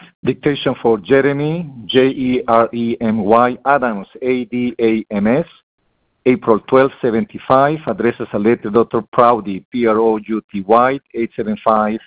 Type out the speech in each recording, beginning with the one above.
Dictation for Jeremy, Jeremy Adams, Adams, April 12, 75. Addresses a letter Dr. Prouty, Prouty, 875.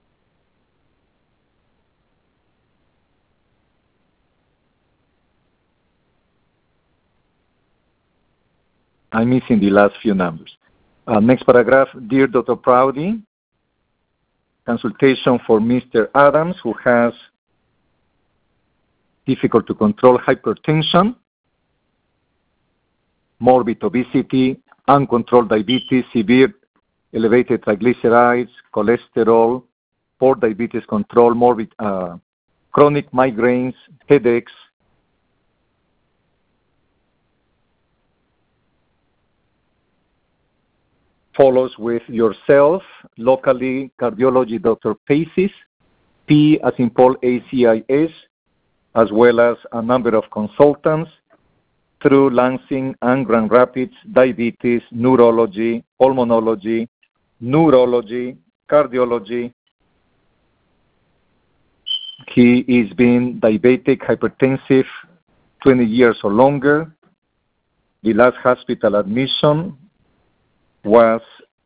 I'm missing the last few numbers. Next paragraph. Dear Dr. Prouty, consultation for Mr. Adams, who has difficult to control hypertension, morbid obesity, uncontrolled diabetes, severe elevated triglycerides, cholesterol, poor diabetes control, morbid chronic migraines, headaches. Follows with yourself, locally, cardiology, Dr. Pacis, P as in Paul, ACIS, as well as a number of consultants through Lansing and Grand Rapids, diabetes, neurology, pulmonology, neurology, cardiology. He is being diabetic, hypertensive, 20 years or longer. The last hospital admission was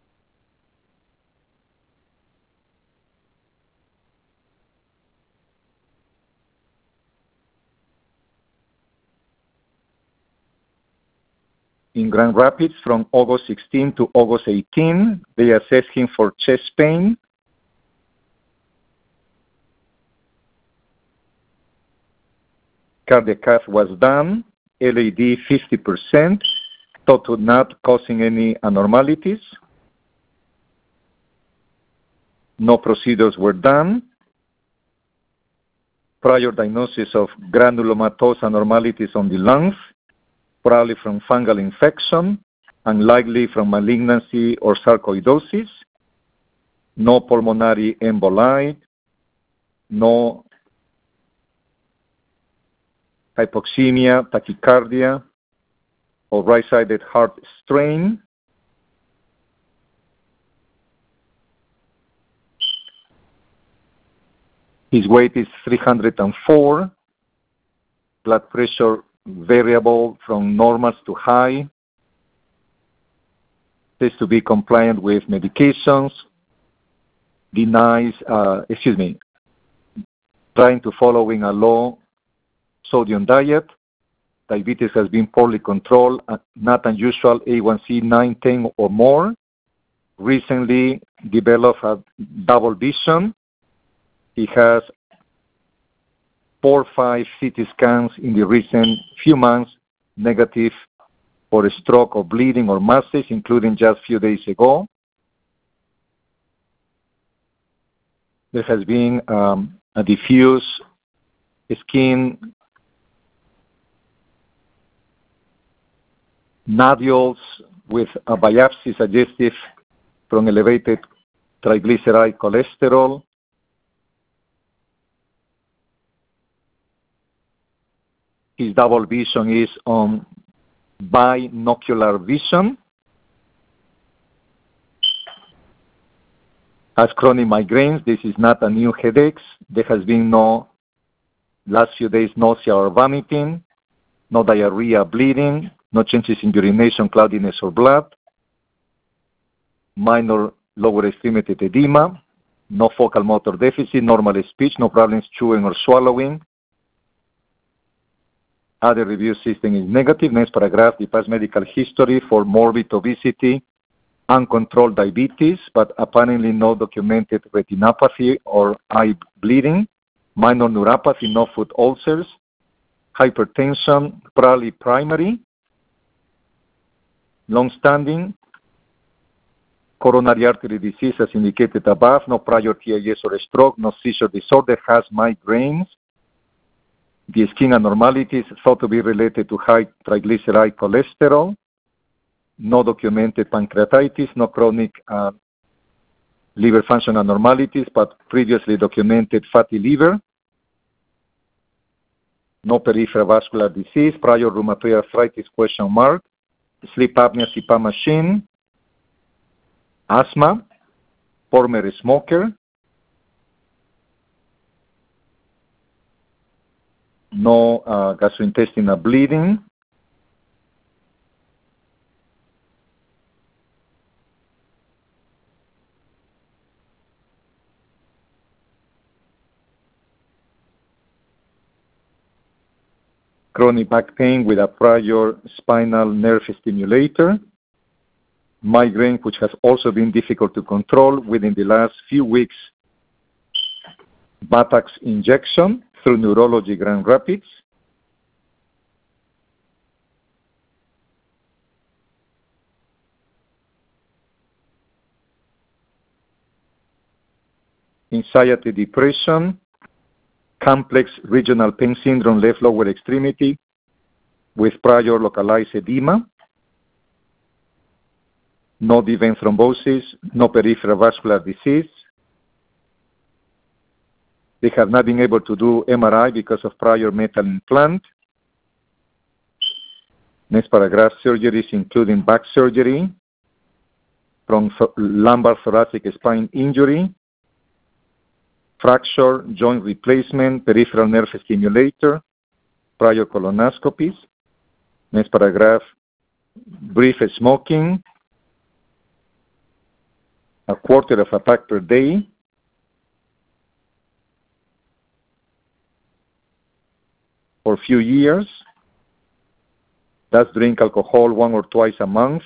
in Grand Rapids from August 16 to August 18. They assessed him for chest pain. Cardiac cath was done, LAD 50%, thought to not causing any abnormalities. No procedures were done. Prior diagnosis of granulomatous abnormalities on the lungs, probably from fungal infection, and likely from malignancy or sarcoidosis. No pulmonary emboli, no hypoxemia, tachycardia, or right-sided heart strain. His weight is 304. Blood pressure variable from normals to high. Says to be compliant with medications. Trying to following a low sodium diet. Diabetes has been poorly controlled, not unusual, A1C 910 or more. Recently developed a double vision. He has 4 or 5 CT scans in the recent few months, negative for a stroke or bleeding or masses, including just a few days ago. There has been a diffuse skin nodules with a biopsy suggestive from elevated triglyceride cholesterol. His double vision is on binocular vision. Has chronic migraines. This is not a new headache. There has been no, last few days, nausea or vomiting, no diarrhea, bleeding, no changes in urination, cloudiness, or blood, minor lower extremity edema, no focal motor deficit, normal speech, no problems chewing or swallowing. Other review system is negative. Next paragraph, the past medical history for morbid obesity, uncontrolled diabetes, but apparently no documented retinopathy or eye bleeding, minor neuropathy, no foot ulcers, hypertension, probably primary, long-standing, coronary artery disease as indicated above, no prior TIS or stroke, no seizure disorder, has migraines. The skin abnormalities thought to be related to high triglyceride cholesterol, no documented pancreatitis, no chronic liver function abnormalities, but previously documented fatty liver, no peripheral vascular disease, prior rheumatoid arthritis, question mark, sleep apnea, CPAP machine, asthma, former smoker, no gastrointestinal bleeding. Chronic back pain with a prior spinal nerve stimulator. Migraine, which has also been difficult to control within the last few weeks. Botox injection through Neurology Grand Rapids. Anxiety, depression, complex regional pain syndrome, left lower extremity with prior localized edema, no deep vein thrombosis, no peripheral vascular disease. They have not been able to do MRI because of prior metal implant. Next paragraph, surgeries including back surgery from lumbar thoracic spine injury, fracture, joint replacement, peripheral nerve stimulator, prior colonoscopies. Next paragraph, brief smoking, a quarter of a pack per day, for a few years. That's drink alcohol 1 or twice a month.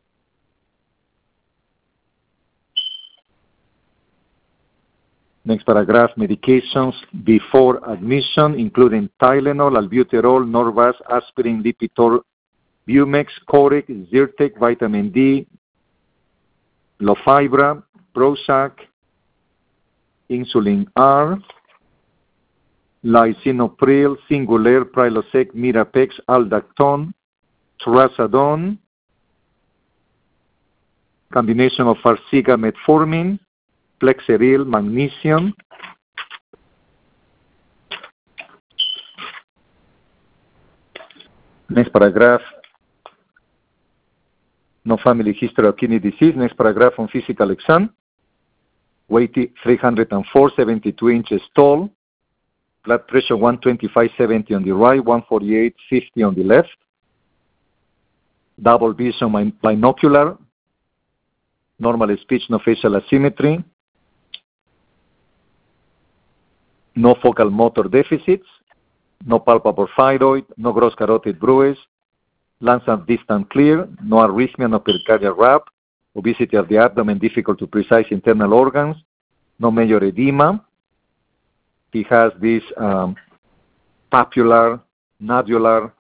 Next paragraph, medications before admission, including Tylenol, albuterol, Norvasc, aspirin, Lipitor, Bumex, Coreg, Zyrtec, vitamin D, Lofibra, Prozac, Insulin R, Lisinopril, Singulair, Prilosec, Mirapex, Aldactone, Trazodone, combination of Farxiga, metformin, Flexeril, magnesium. Next paragraph, no family history of kidney disease. Next paragraph on physical exam. Weight 304, 72 inches tall. Blood pressure 125/70 on the right, 148/50 on the left. Double vision binocular. Normal speech, no facial asymmetry. No focal motor deficits. No palpable thyroid. No gross carotid bruise. Lungs are distant clear. No arrhythmia, no pericardial rap. Obesity of the abdomen, difficult to precise internal organs. No major edema. He has this papular, nodular,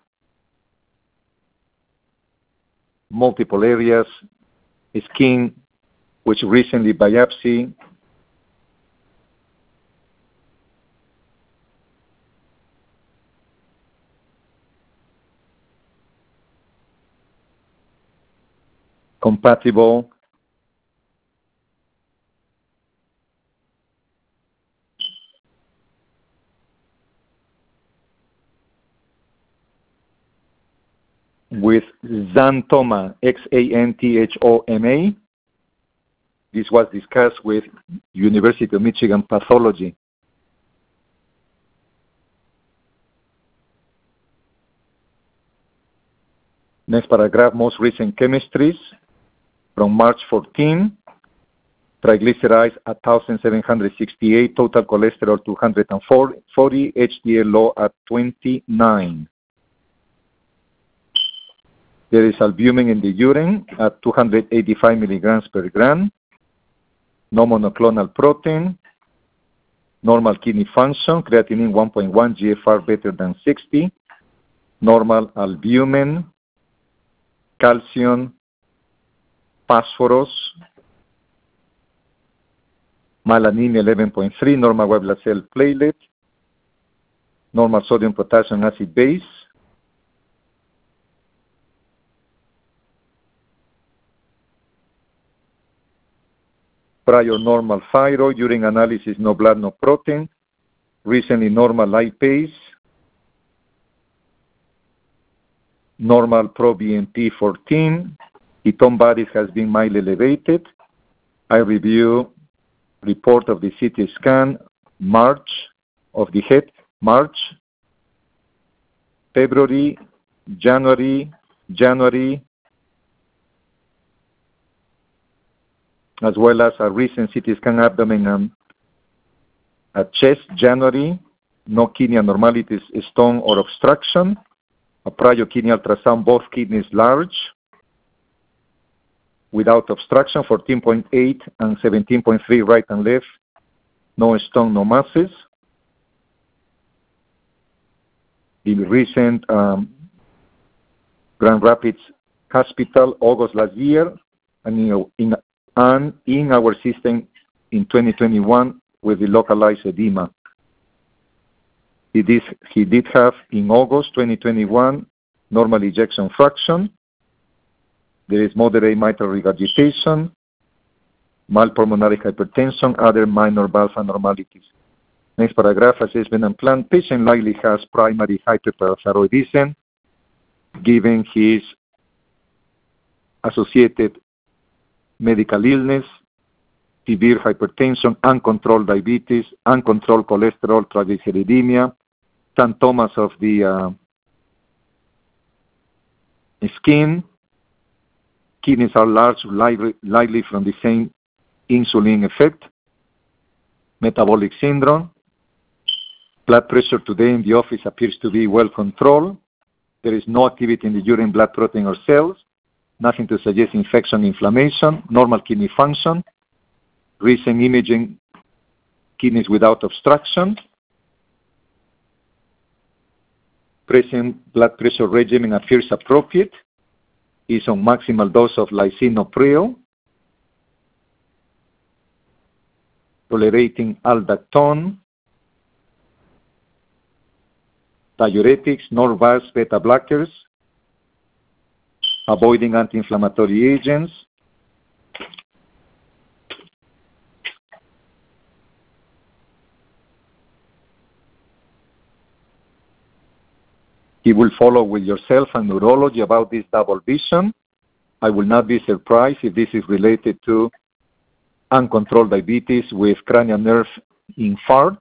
multiple areas, skin, which recently biopsy. Compatible with xanthoma, Xanthoma. This was discussed with University of Michigan pathology. Next paragraph, most recent chemistries from March 14. Triglycerides 1,768, total cholesterol 240, HDL low at 29. There is albumin in the urine at 285 milligrams per gram. No monoclonal protein. Normal kidney function, creatinine 1.1, GFR better than 60. Normal albumin, calcium, phosphorus, melanin 11.3, normal white blood cell platelet, normal sodium, potassium, acid base. Prior normal thyroid, urine analysis, no blood, no protein. Recently normal lipase. Normal pro-BNP 14. Ketone bodies has been mildly elevated. I review report of the CT scan, March, of the head, March. February, January, as well as a recent CT scan abdomen and a chest, January, no kidney abnormalities, stone or obstruction, a prior kidney ultrasound, both kidneys large, without obstruction, 14.8 and 17.3 right and left, no stone, no masses. The recent Grand Rapids Hospital, August last year, and in our system in 2021 with the localized edema. He did have in August 2021 normal ejection fraction. There is moderate mitral regurgitation, mild pulmonary hypertension, other minor valve abnormalities. Next paragraph, assessment and plan. Patient likely has primary hyperparathyroidism, given his associated medical illness, severe hypertension, uncontrolled diabetes, uncontrolled cholesterol, triglyceridemia, symptoms of the skin, kidneys are large, likely from the same insulin effect, metabolic syndrome, blood pressure today in the office appears to be well controlled. There is no activity in the urine, blood protein, or cells, nothing to suggest infection, inflammation, normal kidney function, recent imaging, kidneys without obstruction, present blood pressure regimen appears appropriate, is on maximal dose of lisinopril, tolerating aldactone, diuretics, Norvasc, beta blockers, avoiding anti-inflammatory agents, he will follow with yourself and neurology about this double vision. I will not be surprised if this is related to uncontrolled diabetes with cranial nerve infarct,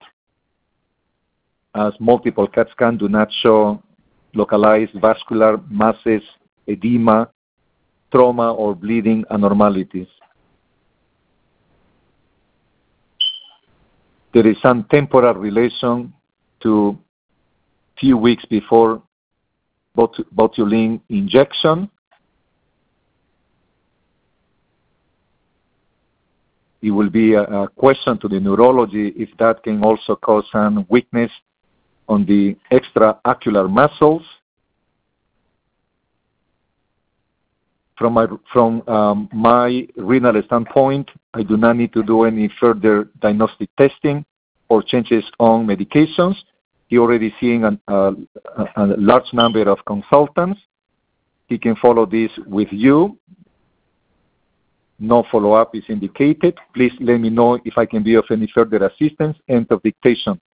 as multiple CAT scans do not show localized vascular masses, edema, trauma, or bleeding abnormalities. There is some temporal relation to few weeks before botulinum injection. It will be a question to the neurology if that can also cause some weakness on the extraocular muscles. From my renal standpoint, I do not need to do any further diagnostic testing or changes on medications. He already seeing a large number of consultants. He can follow this with you. No follow-up is indicated. Please let me know if I can be of any further assistance. End of dictation.